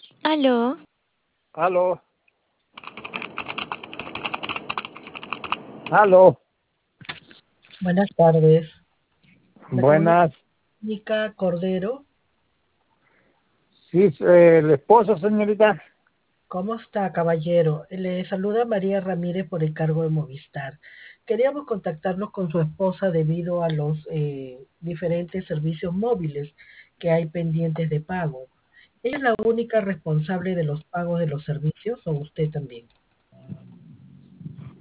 Aló, Aló, aló, Buenas tardes. Me buenas. comunica Cordero. Sí, el esposo, señorita. ¿Cómo está, caballero? Le saluda María Ramírez por el cargo de Movistar. Queríamos contactarnos con su esposa debido a los diferentes servicios móviles que hay pendientes de pago. ¿Ella es la única responsable de los pagos de los servicios o usted también?